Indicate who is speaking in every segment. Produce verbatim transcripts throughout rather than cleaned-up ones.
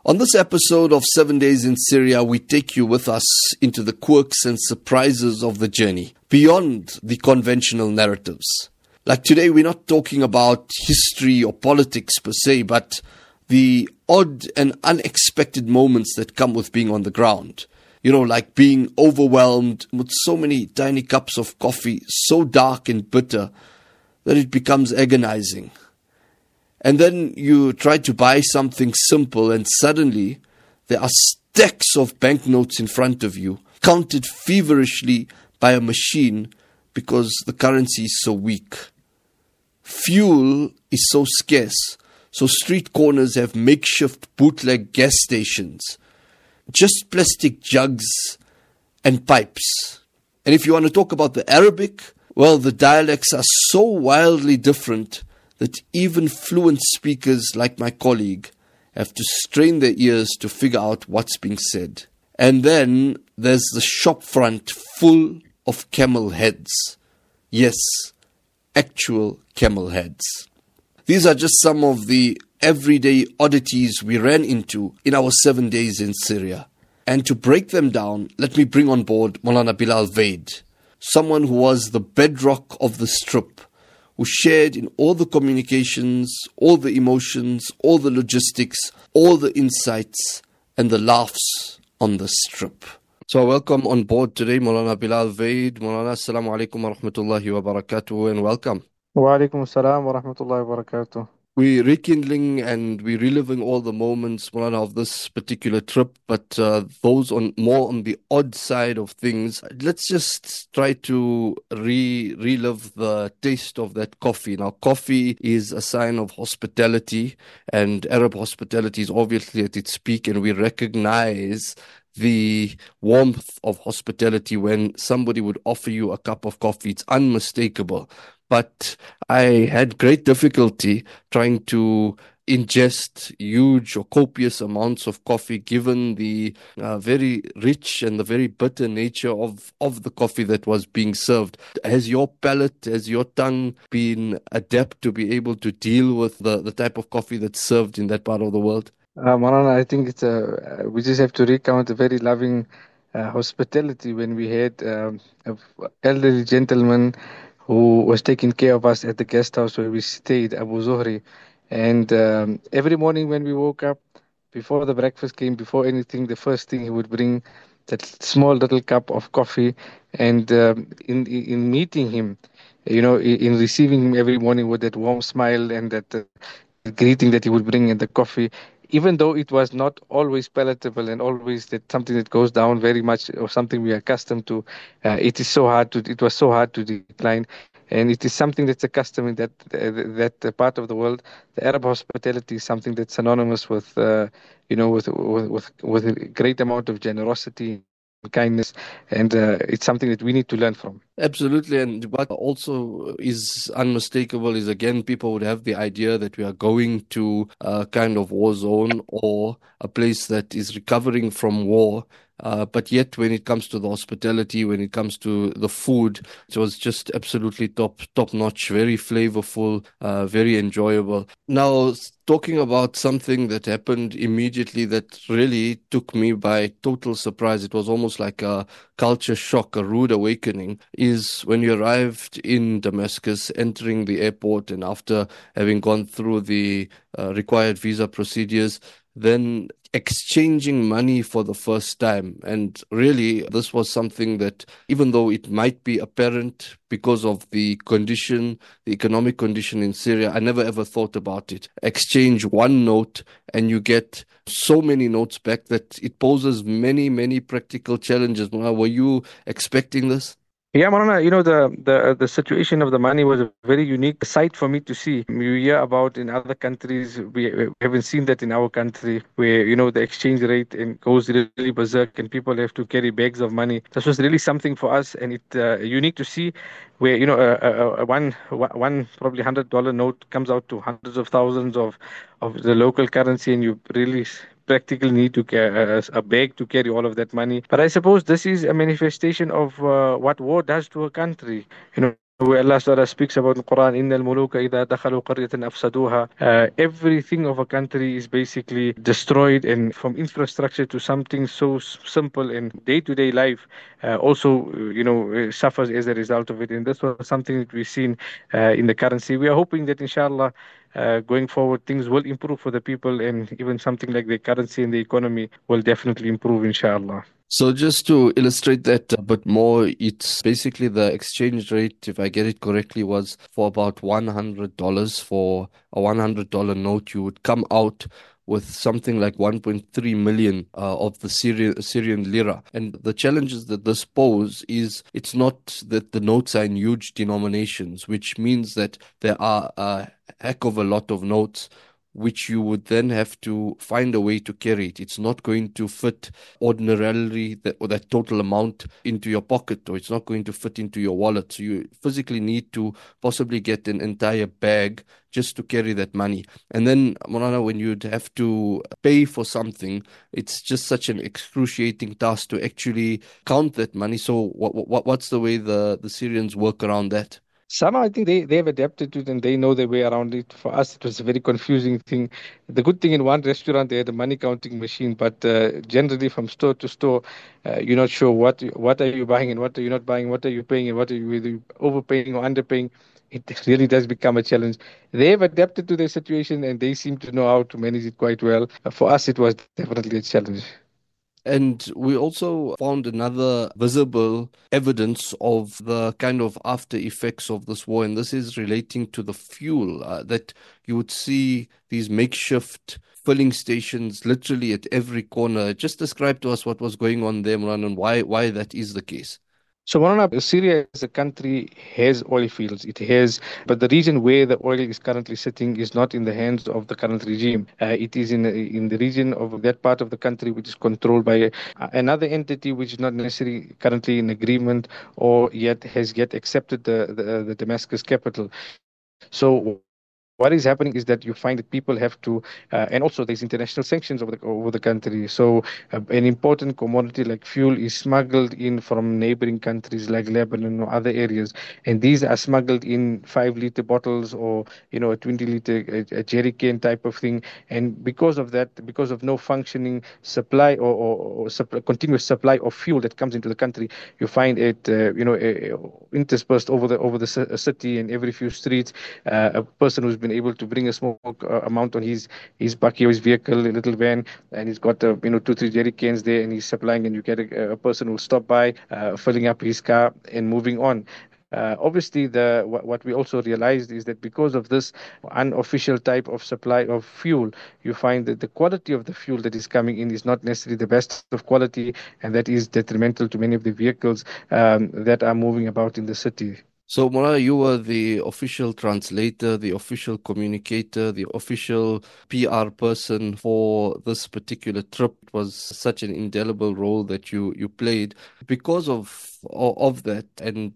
Speaker 1: On this episode of Seven Days in Syria, we take you with us into the quirks and surprises of the journey, beyond the conventional narratives. Like today, we're not talking about history or politics per se, but the odd and unexpected moments that come with being on the ground. You know, like being overwhelmed with so many tiny cups of coffee, so dark and bitter that it becomes agonizing. And then you try to buy something simple and suddenly there are stacks of banknotes in front of you, counted feverishly by a machine because the currency is so weak. Fuel is so scarce, so street corners have makeshift bootleg gas stations, just plastic jugs and pipes. And if you want to talk about the Arabic, well, the dialects are so wildly different that even fluent speakers like my colleague have to strain their ears to figure out what's being said. And then there's the shop front full of camel heads. Yes, actual camel heads. These are just some of the everyday oddities we ran into in our seven days in Syria. And to break them down, let me bring on board Maulana Bilal Vaid, someone who was the bedrock of this trip, who shared in all the communications, all the emotions, all the logistics, all the insights, and the laughs on this trip. So welcome on board today, Maulana Bilal Vaid. Maulana, assalamu alaikum wa rahmatullahi wa barakatuh, and welcome.
Speaker 2: Wa alaikum assalam wa rahmatullahi wa barakatuh.
Speaker 1: We're rekindling and we're reliving all the moments, Maulana, of this particular trip, but uh, those on more on the odd side of things. Let's just try to re relive the taste of that coffee. Now, coffee is a sign of hospitality, and Arab hospitality is obviously at its peak, and we recognize the warmth of hospitality when somebody would offer you a cup of coffee. It's unmistakable. But I had great difficulty trying to ingest huge or copious amounts of coffee, given the uh, very rich and the very bitter nature of, of the coffee that was being served. Has your palate, has your tongue been adept to be able to deal with the, the type of coffee that's served in that part of the world?
Speaker 2: Uh, Marana, I think it's a, we just have to recount a very loving uh, hospitality when we had um, an elderly gentleman who was taking care of us at the guest house where we stayed, Abu Zuhri. And um, every morning when we woke up, before the breakfast came, before anything, the first thing he would bring that small little cup of coffee. And um, in in meeting him, you know, in, in receiving him every morning with that warm smile and that uh, greeting that he would bring in the coffee, even though it was not always palatable and always that something that goes down very much or something we are accustomed to, uh, it is so hard to it was so hard to decline, and it is something that's a custom in that uh, that uh, part of the world. The Arab hospitality is something that's synonymous with uh, you know with, with with with a great amount of generosity, kindness, and uh, it's something that we need to learn from.
Speaker 1: Absolutely. And what also is unmistakable is, again, people would have the idea that we are going to a kind of war zone or a place that is recovering from war. Uh, but yet, when it comes to the hospitality, when it comes to the food, it was just absolutely top, top notch, very flavorful, uh, very enjoyable. Now, talking about something that happened immediately that really took me by total surprise, it was almost like a culture shock, a rude awakening, is when you arrived in Damascus, entering the airport, and after having gone through the uh, required visa procedures, then exchanging money for the first time. And really, this was something that, even though it might be apparent because of the condition, the economic condition in Syria, I never ever thought about it. Exchange one note and you get so many notes back that it poses many, many practical challenges. Were you expecting this?
Speaker 2: Yeah, Marana, you know, the, the the situation of the money was a very unique sight for me to see. You hear about in other countries, we, we haven't seen that in our country, where, you know, the exchange rate and goes really berserk and people have to carry bags of money. This was really something for us, and it uh, unique to see where, you know, a, a, a one, one probably one hundred dollar note comes out to hundreds of thousands of, of the local currency, and you really practically need to carry a bag to carry all of that money. But I suppose this is a manifestation of uh, what war does to a country. You know, where Allah Ta'ala speaks about the Quran, إِنَّ الْمُلُوكَ إِذَا دَخَلُوا قَرْيَةً أَفْسَدُوهَا. Uh, everything of a country is basically destroyed, and from infrastructure to something so s- simple in day-to-day life, uh, also, uh, you know, uh, suffers as a result of it. And this was something that we've seen uh, in the currency. We are hoping that, inshallah, uh, going forward, things will improve for the people, and even something like the currency and the economy will definitely improve, inshallah.
Speaker 1: So just to illustrate that a bit more, it's basically the exchange rate, if I get it correctly, was for about one hundred dollars. For a one hundred dollars note, you would come out with something like one point three million uh, of the Syrian, Syrian lira. And the challenges that this pose is it's not that the notes are in huge denominations, which means that there are a heck of a lot of notes which you would then have to find a way to carry it. It's not going to fit ordinarily that, or that total amount into your pocket, or it's not going to fit into your wallet. So you physically need to possibly get an entire bag just to carry that money. And then, Morana, when you'd have to pay for something, it's just such an excruciating task to actually count that money. So what, what what's the way the, the Syrians work around that?
Speaker 2: Somehow I think they, they have adapted to it and they know their way around it. For us, it was a very confusing thing. The good thing, in one restaurant, they had a money counting machine, but uh, generally from store to store, uh, you're not sure what what are you buying and what are you not buying, what are you paying and what are you either overpaying or underpaying. It really does become a challenge. They have adapted to their situation and they seem to know how to manage it quite well. Uh, for us, it was definitely a challenge.
Speaker 1: And we also found another visible evidence of the kind of after effects of this war, and this is relating to the fuel uh, that you would see these makeshift filling stations literally at every corner. Just describe to us what was going on there, Moran, and why why that is the case.
Speaker 2: So, Marana, Syria as a country has oil fields. It has, but the region where the oil is currently sitting is not in the hands of the current regime. Uh, it is in in the region of that part of the country which is controlled by uh, another entity which is not necessarily currently in agreement or yet has yet accepted the the, the Damascus capital. So what is happening is that you find that people have to, uh, and also there's international sanctions over the over the country. So uh, an important commodity like fuel is smuggled in from neighboring countries like Lebanon or other areas, and these are smuggled in five liter bottles or you know a twenty liter a, a jerry can type of thing. And because of that, because of no functioning supply or, or, or supply, continuous supply of fuel that comes into the country, you find it uh, you know uh, interspersed over the over the ci- city and every few streets. Uh, a person who's been able to bring a small uh, amount on his his bakkie or his vehicle, a little van, and he's got uh, you know two three jerry cans there, and he's supplying, and you get a, a person who'll stop by, uh, filling up his car and moving on. Uh, obviously, the what, what we also realized is that because of this unofficial type of supply of fuel, you find that the quality of the fuel that is coming in is not necessarily the best of quality, and that is detrimental to many of the vehicles um, that are moving about in the city.
Speaker 1: So, Mora, you were the official translator, the official communicator, the official P R person for this particular trip. It was such an indelible role that you, you played. Because of of that and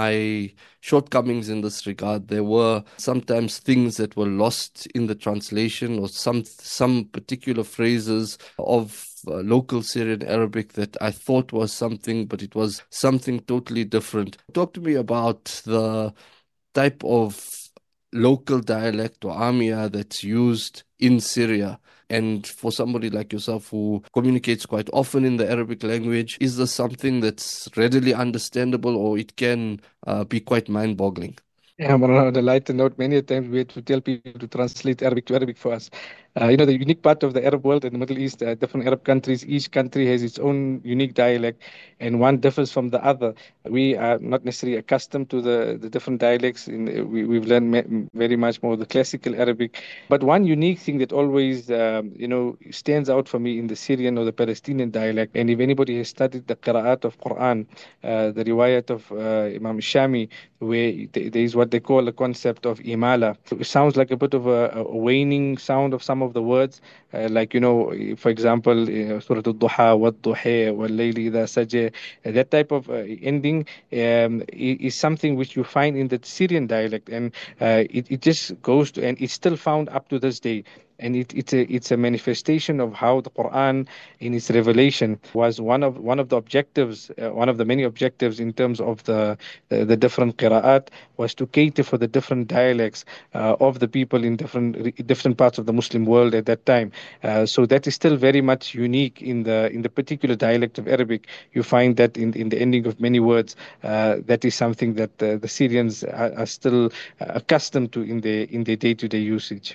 Speaker 1: my shortcomings in this regard, there were sometimes things that were lost in the translation, or some some particular phrases of uh, local Syrian Arabic that I thought was something, but it was something totally different. Talk to me about the type of local dialect or Amia that's used in Syria. And for somebody like yourself who communicates quite often in the Arabic language, is this something that's readily understandable, or it can uh, be quite mind-boggling?
Speaker 2: Yeah, but on a lighter note, many a times we had to tell people to translate Arabic to Arabic for us. Uh, you know, the unique part of the Arab world and the Middle East, uh, different Arab countries, each country has its own unique dialect, and one differs from the other. We are not necessarily accustomed to the, the different dialects. In, we, we've learned me- very much more the classical Arabic. But one unique thing that always, um, you know, stands out for me in the Syrian or the Palestinian dialect, and if anybody has studied the qira'at of Quran, uh, the riwayat of uh, Imam Shami, where th- there is what they call a concept of imala. It sounds like a bit of a, a waning sound of some of the words, uh, like, you know, for example, uh, Surah Al-Duha, Wad-Duha, Wal-Layli Idha Sajah, uh, that type of uh, ending um, i- is something which you find in the Syrian dialect, and uh, it, it just goes to, and it's still found up to this day. and it, it's a it's a manifestation of how the Quran in its revelation was one of one of the objectives, uh, one of the many objectives in terms of the the, the different qira'at, was to cater for the different dialects uh, of the people in different different parts of the Muslim world at that time. Uh, so that is still very much unique in the in the particular dialect of Arabic. You find that in in the ending of many words, uh, that is something that uh, the Syrians are, are still uh, accustomed to in their in their day-to-day usage.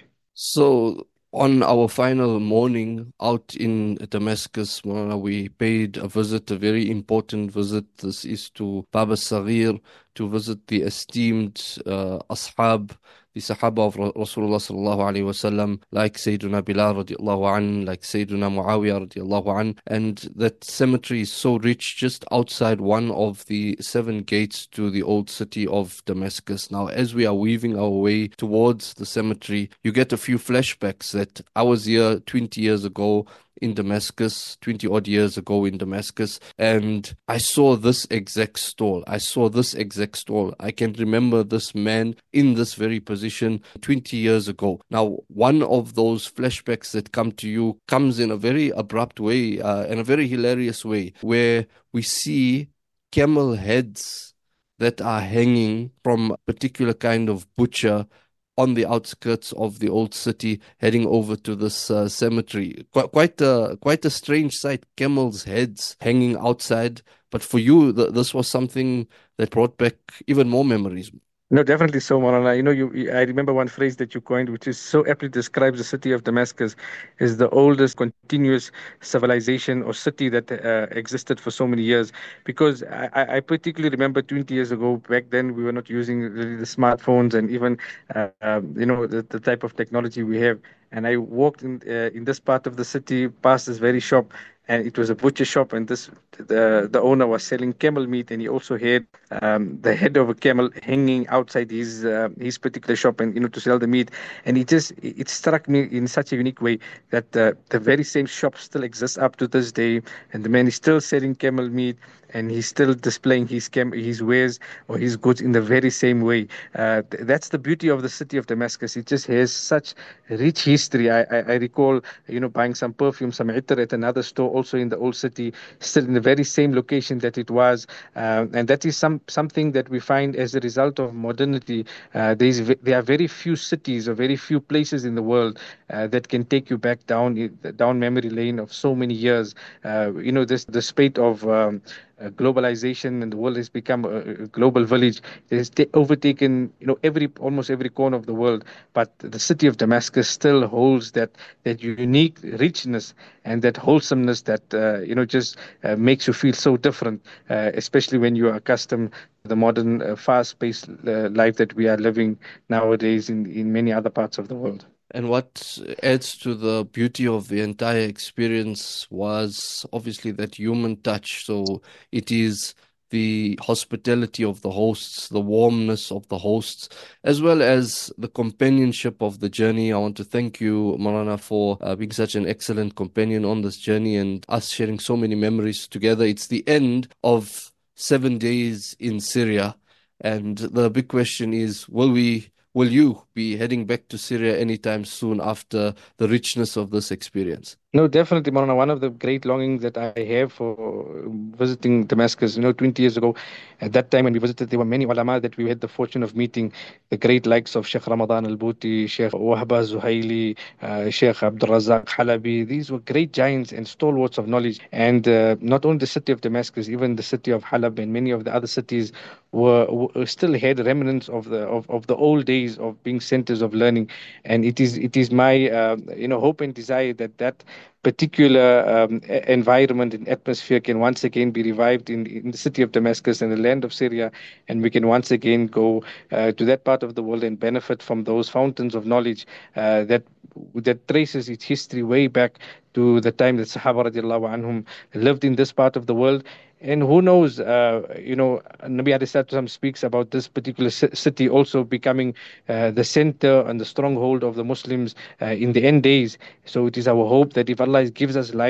Speaker 1: So, on our final morning out in Damascus, Maulana, we paid a visit, a very important visit. This is to Bab al-Saghir, to visit the esteemed uh, Ashab, the Sahaba of Ra- Rasulullah sallallahu alayhi wasallam, like Sayyiduna Bilal radiallahu an, like Sayyiduna Muawiyah radiallahu an. And that cemetery is so rich, just outside one of the seven gates to the old city of Damascus. Now, as we are weaving our way towards the cemetery, you get a few flashbacks that I was here twenty years ago in Damascus, twenty odd years ago in Damascus, and I saw this exact stall. I saw this exact stall. I can remember this man in this very position twenty years ago. Now, one of those flashbacks that come to you comes in a very abrupt way, uh, in a very hilarious way, where we see camel heads that are hanging from a particular kind of butcher on the outskirts of the old city, heading over to this uh, cemetery. Quite, quite a quite a strange sight. Camels' heads hanging outside. But for you, th- this was something that brought back even more memories.
Speaker 2: No, definitely so, Marana. You know, you, you- I remember one phrase that you coined, which is so aptly describes the city of Damascus, is the oldest continuous civilization or city that uh, existed for so many years. Because I, I I particularly remember twenty years ago, back then we were not using really the smartphones and even, uh, um, you know, the, the type of technology we have. And I walked in uh, in this part of the city past this very shop, and it was a butcher shop, and this the the owner was selling camel meat, and he also had um, the head of a camel hanging outside his uh, his particular shop, and you know, to sell the meat. And it just it struck me in such a unique way that uh, the very same shop still exists up to this day, and the man is still selling camel meat, and he's still displaying his cam- his wares or his goods in the very same way. Uh, th- that's the beauty of the city of Damascus. It just has such rich history. I, I, I recall, you know, buying some perfume, some itar at another store, also in the old city, still in the very same location that it was. Uh, and that is some something that we find as a result of modernity. Uh, there is ve- there are very few cities or very few places in the world uh, that can take you back down i- down memory lane of so many years. Uh, you know, this the spate of um, uh, globalization, and the world has become a, a global village. It has ta- overtaken, you know, every almost every corner of the world. But the city of Damascus still holds that that unique richness and that wholesomeness that uh, you know, just uh, makes you feel so different, uh, especially when you are accustomed to the modern, uh, fast-paced uh, life that we are living nowadays in in many other parts of the world.
Speaker 1: And what adds to the beauty of the entire experience was obviously that human touch. So it is the hospitality of the hosts, the warmness of the hosts, as well as the companionship of the journey. I want to thank you, Marana, for uh, being such an excellent companion on this journey and us sharing so many memories together. It's the end of seven days in Syria. And the big question is, will we will you be heading back to Syria anytime soon after the richness of this experience?
Speaker 2: No, definitely, Marana. One of the great longings that I have for visiting Damascus, you know, twenty years ago, at that time when we visited, there were many ulama that we had the fortune of meeting, the great likes of Sheikh Ramadan al-Bouti, Sheikh Wahba Zuhaili, uh, Sheikh Abdul Razak Halabi. These were great giants and stalwarts of knowledge. And uh, not only the city of Damascus, even the city of Halab and many of the other cities were, were still had remnants of the of, of the old days of being centers of learning. And it is it is my uh, you know, hope and desire that that particular um, e- environment and atmosphere can once again be revived in, in the city of Damascus and the land of Syria, and we can once again go uh, to that part of the world and benefit from those fountains of knowledge uh, that that traces its history way back to the time that Sahaba radiallahu anhum lived in this part of the world. And who knows, uh, you know, Nabi alayhi salatu wasalam speaks about this particular ci- city also becoming uh, the center and the stronghold of the Muslims uh, in the end days. So it is our hope that if Allah gives us life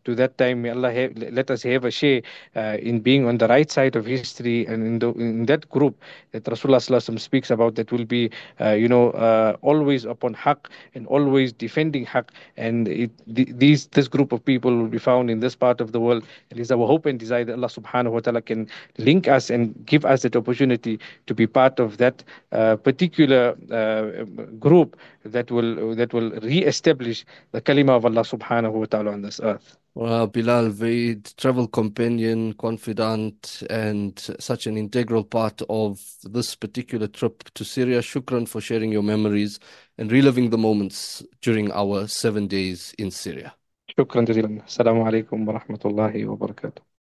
Speaker 2: to that time. May Allah have, let us have a share uh, in being on the right side of history, and in, the, in that group that Rasulullah Sallallahu Alaihi Wasallam speaks about, that will be, uh, you know, uh, always upon haqq and always defending haqq. And it, th- these this group of people will be found in this part of the world. It is our hope and desire that Allah Subhanahu wa Taala can link us and give us that opportunity to be part of that uh, particular uh, group that will that will re-establish the kalima of Allah Subhanahu wa Taala on this earth.
Speaker 1: Well, Bilal, very travel companion, confidant, and such an integral part of this particular trip to Syria. Shukran for sharing your memories and reliving the moments during our seven days in Syria.
Speaker 2: شكرا جزيلا. السلام عليكم ورحمة الله وبركاته.